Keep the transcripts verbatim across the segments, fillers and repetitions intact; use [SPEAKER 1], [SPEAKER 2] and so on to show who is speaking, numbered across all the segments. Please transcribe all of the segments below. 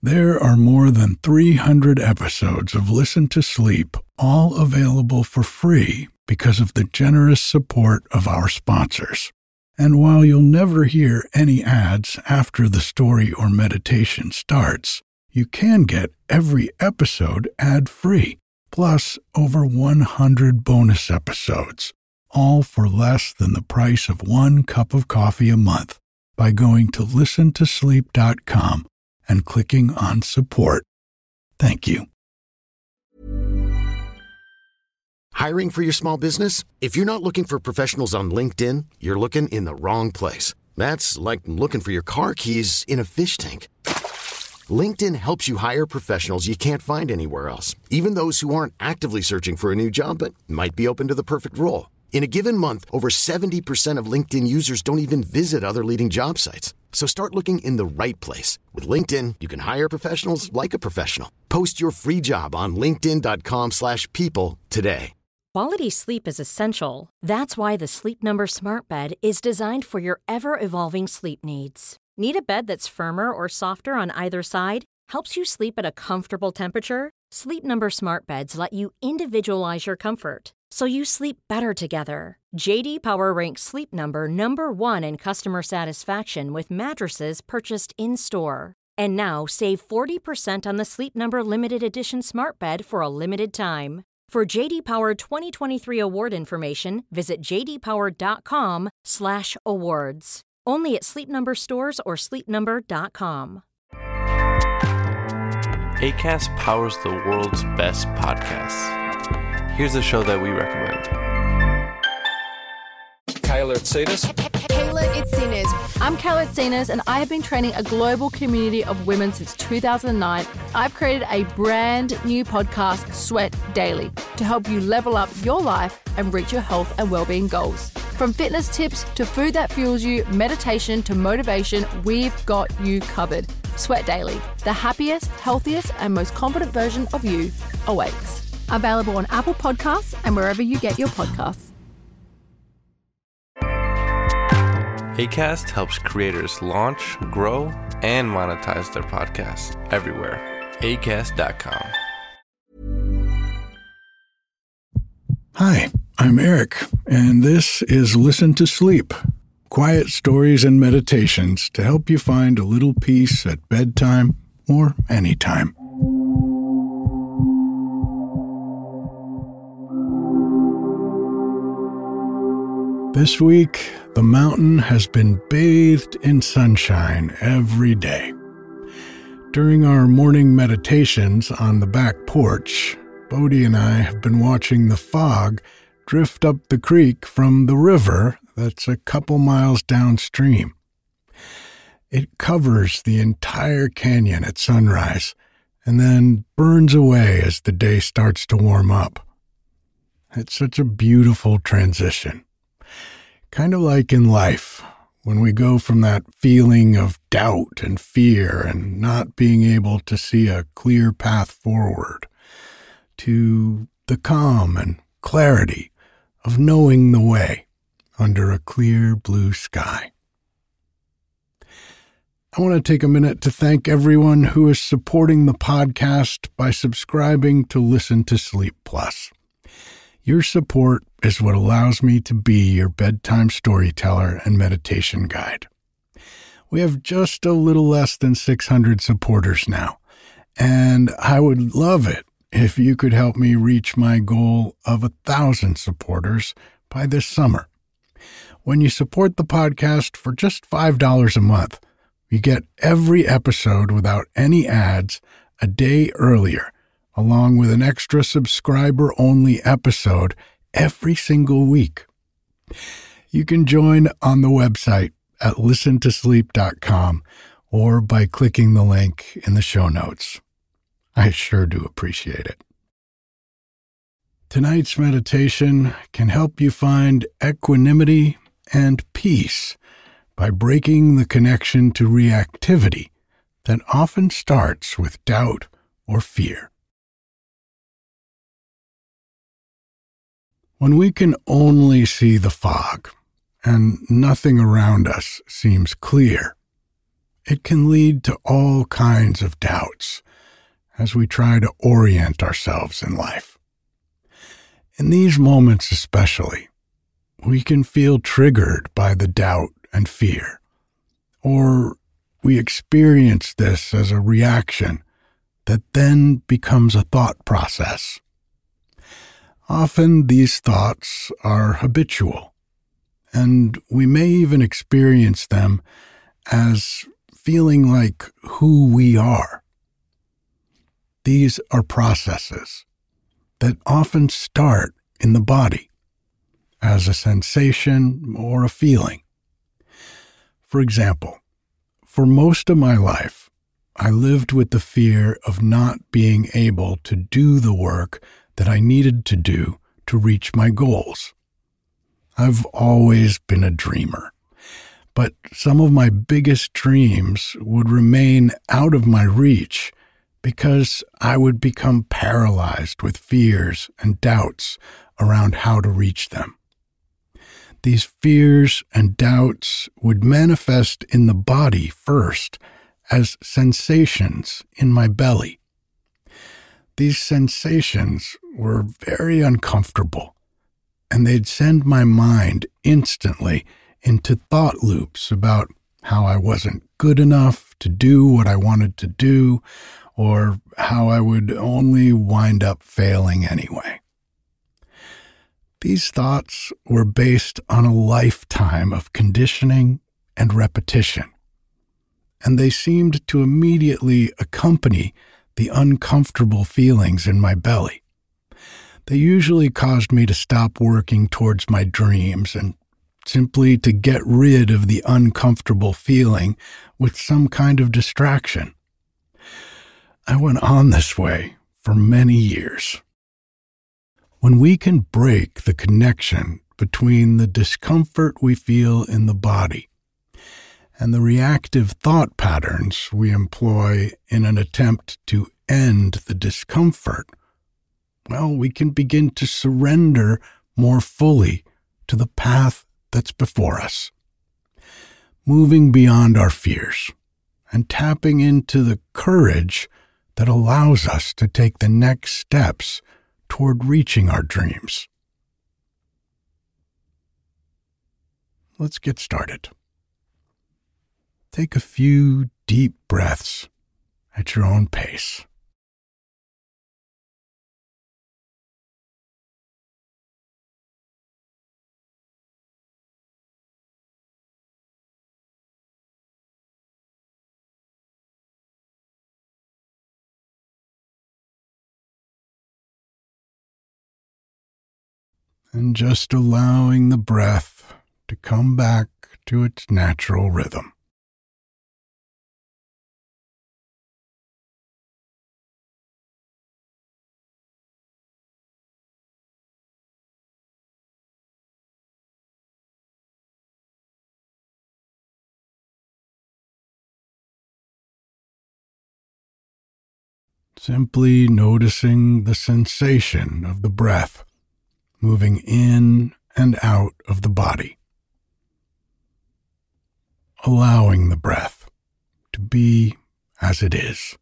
[SPEAKER 1] There are more than three hundred episodes of Listen to Sleep, all available for free because of the generous support of our sponsors. And while you'll never hear any ads after the story or meditation starts, you can get every episode ad-free, plus over one hundred bonus episodes, all for less than the price of one cup of coffee a month by going to listen to sleep dot com and clicking on support. Thank you.
[SPEAKER 2] Hiring for your small business? If you're not looking for professionals on LinkedIn, you're looking in the wrong place. That's like looking for your car keys in a fish tank. LinkedIn helps you hire professionals you can't find anywhere else, even those who aren't actively searching for a new job but might be open to the perfect role. In a given month, over seventy percent of LinkedIn users don't even visit other leading job sites. So start looking in the right place. With LinkedIn, you can hire professionals like a professional. Post your free job on linkedin dot com slash people today.
[SPEAKER 3] Quality sleep is essential. That's why the Sleep Number Smart Bed is designed for your ever-evolving sleep needs. Need a bed that's firmer or softer on either side? Helps you sleep at a comfortable temperature? Sleep Number Smart Beds let you individualize your comfort, so you sleep better together. J D Power ranks Sleep Number number one in customer satisfaction with mattresses purchased in-store. And now save forty percent on the Sleep Number Limited Edition Smart Bed for a limited time. For J D Power twenty twenty-three award information, visit j d power dot com slash awards. Only at Sleep Number stores or sleep number dot com.
[SPEAKER 4] Acast powers the world's best podcasts. Here's a show that we recommend.
[SPEAKER 5] Kayla Itsinas.
[SPEAKER 6] Kayla Itsinas. I'm Kayla Itsinas, and I have been training a global community of women since two thousand nine. I've created a brand new podcast, Sweat Daily, to help you level up your life and reach your health and well-being goals. From fitness tips to food that fuels you, meditation to motivation, we've got you covered. Sweat Daily, the happiest, healthiest, and most confident version of you awaits. Available on Apple Podcasts and wherever you get your podcasts.
[SPEAKER 4] Acast helps creators launch, grow, and monetize their podcasts everywhere. acast dot com.
[SPEAKER 1] Hi, I'm Eric, and this is Listen to Sleep. Quiet stories and meditations to help you find a little peace at bedtime or anytime. This week, the mountain has been bathed in sunshine every day. During our morning meditations on the back porch, Bodhi and I have been watching the fog drift up the creek from the river that's a couple miles downstream. It covers the entire canyon at sunrise and then burns away as the day starts to warm up. It's such a beautiful transition. Kind of like in life, when we go from that feeling of doubt and fear and not being able to see a clear path forward, to the calm and clarity of knowing the way under a clear blue sky. I want to take a minute to thank everyone who is supporting the podcast by subscribing to Listen to Sleep Plus. Your support is what allows me to be your bedtime storyteller and meditation guide. We have just a little less than six hundred supporters now, and I would love it if you could help me reach my goal of a thousand supporters by this summer. When you support the podcast for just five dollars a month, you get every episode without any ads a day earlier, along with an extra subscriber-only episode every single week. You can join on the website at listen to sleep dot com or by clicking the link in the show notes. I sure do appreciate it. Tonight's meditation can help you find equanimity and peace by breaking the connection to reactivity that often starts with doubt or fear. When we can only see the fog and nothing around us seems clear, it can lead to all kinds of doubts as we try to orient ourselves in life. In these moments especially, we can feel triggered by the doubt and fear, or we experience this as a reaction that then becomes a thought process. Often these thoughts are habitual, and we may even experience them as feeling like who we are. These are processes that often start in the body as a sensation or a feeling. For example, for most of my life, I lived with the fear of not being able to do the work that I needed to do to reach my goals. I've always been a dreamer, but some of my biggest dreams would remain out of my reach because I would become paralyzed with fears and doubts around how to reach them. These fears and doubts would manifest in the body first as sensations in my belly. These sensations were very uncomfortable, and they'd send my mind instantly into thought loops about how I wasn't good enough to do what I wanted to do, or how I would only wind up failing anyway. These thoughts were based on a lifetime of conditioning and repetition, and they seemed to immediately accompany the uncomfortable feelings in my belly. They usually caused me to stop working towards my dreams and simply to get rid of the uncomfortable feeling with some kind of distraction. I went on this way for many years. When we can break the connection between the discomfort we feel in the body and the reactive thought patterns we employ in an attempt to end the discomfort, well, we can begin to surrender more fully to the path that's before us, moving beyond our fears and tapping into the courage that allows us to take the next steps toward reaching our dreams. Let's get started. Take a few deep breaths at your own pace. And just allowing the breath to come back to its natural rhythm. Simply noticing the sensation of the breath moving in and out of the body. Allowing the breath to be as it is.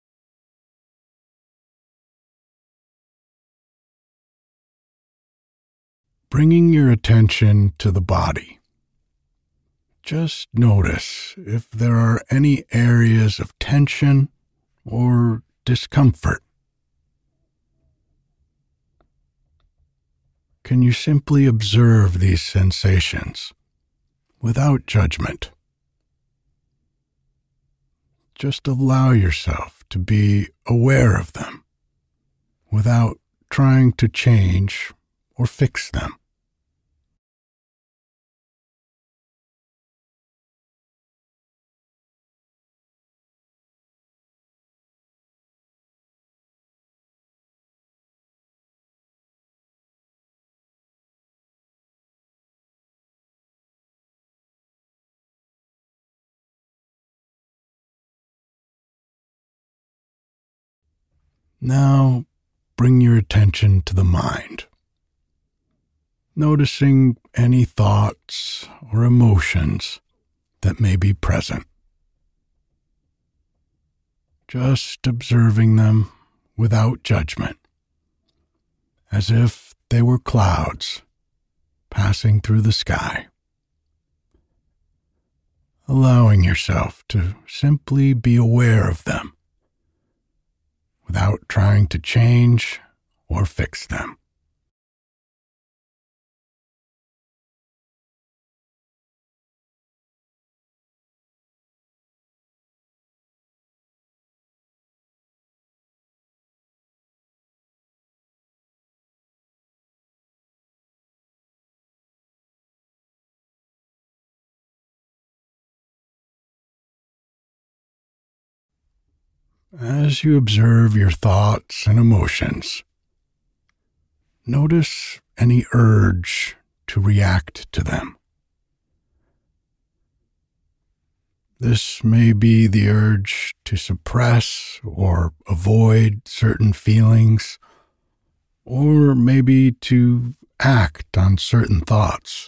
[SPEAKER 1] Bringing your attention to the body. Just notice if there are any areas of tension or discomfort. Can you simply observe these sensations without judgment? Just allow yourself to be aware of them without trying to change or fix them. Now, bring your attention to the mind, noticing any thoughts or emotions that may be present. just observing them without judgment, as if they were clouds passing through the sky. Allowing yourself to simply be aware of them without trying to change or fix them. As you observe your thoughts and emotions, notice any urge to react to them. This may be the urge to suppress or avoid certain feelings, or maybe to act on certain thoughts.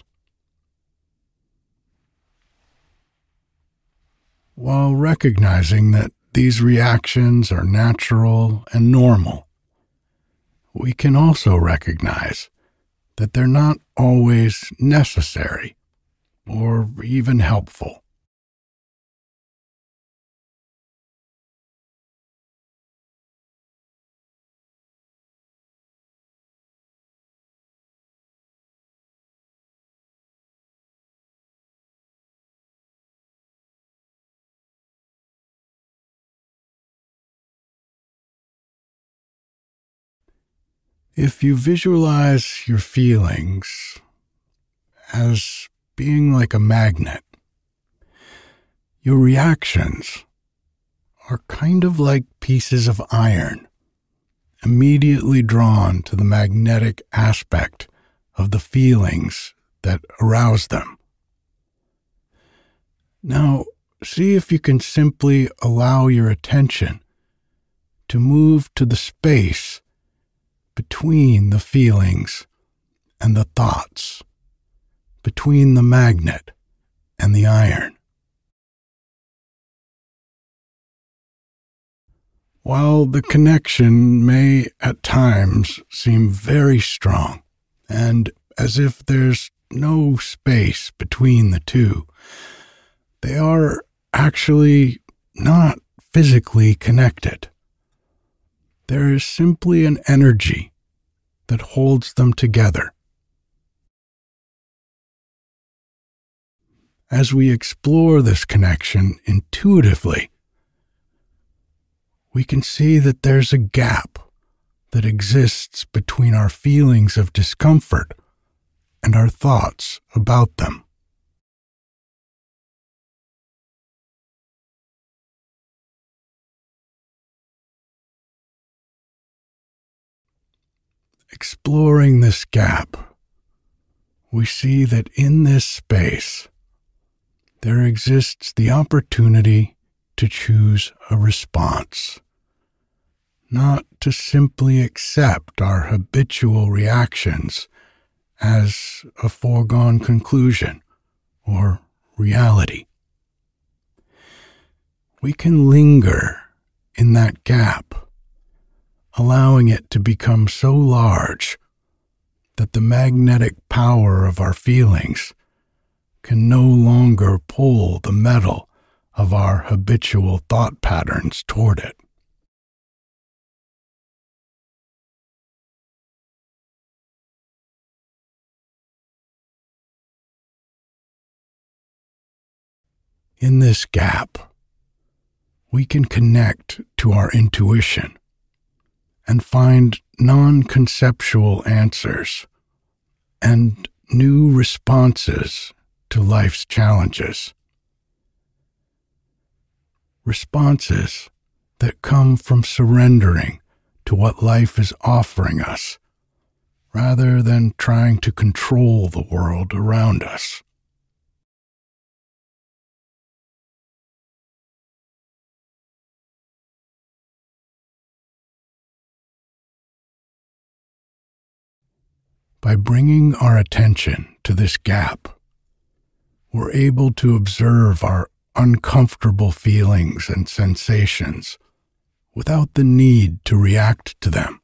[SPEAKER 1] While recognizing that these reactions are natural and normal, we can also recognize that they're not always necessary or even helpful. If you visualize your feelings as being like a magnet, your reactions are kind of like pieces of iron, immediately drawn to the magnetic aspect of the feelings that arouse them. Now, see if you can simply allow your attention to move to the space between the feelings and the thoughts, between the magnet and the iron. While the connection may at times seem very strong, and as if there's no space between the two, they are actually not physically connected. There is simply an energy that holds them together. As we explore this connection intuitively, we can see that there's a gap that exists between our feelings of discomfort and our thoughts about them. Exploring this gap, we see that in this space, there exists the opportunity to choose a response, not to simply accept our habitual reactions as a foregone conclusion or reality. We can linger in that gap, allowing it to become so large that the magnetic power of our feelings can no longer pull the metal of our habitual thought patterns toward it. In this gap, we can connect to our intuition and find non-conceptual answers and new responses to life's challenges. Responses that come from surrendering to what life is offering us, rather than trying to control the world around us. By bringing our attention to this gap, we're able to observe our uncomfortable feelings and sensations without the need to react to them.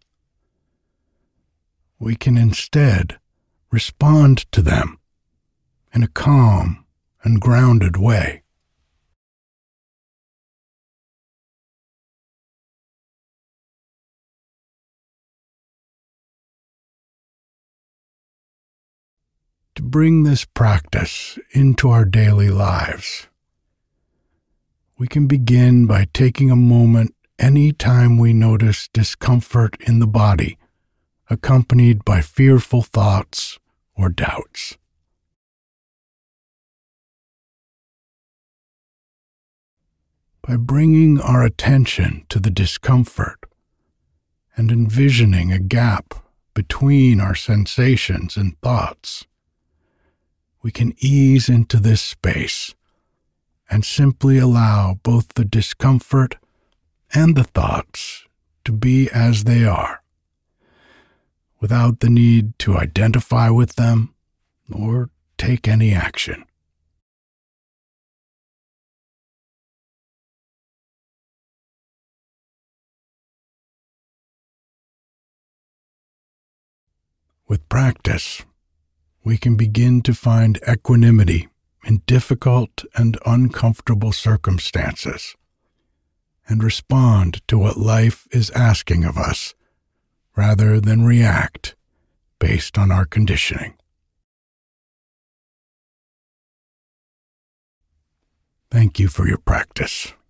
[SPEAKER 1] We can instead respond to them in a calm and grounded way. To bring this practice into our daily lives, we can begin by taking a moment any time we notice discomfort in the body, accompanied by fearful thoughts or doubts. By bringing our attention to the discomfort and envisioning a gap between our sensations and thoughts, we can ease into this space and simply allow both the discomfort and the thoughts to be as they are, without the need to identify with them or take any action. With practice, we can begin to find equanimity in difficult and uncomfortable circumstances and respond to what life is asking of us rather than react based on our conditioning. Thank you for your practice.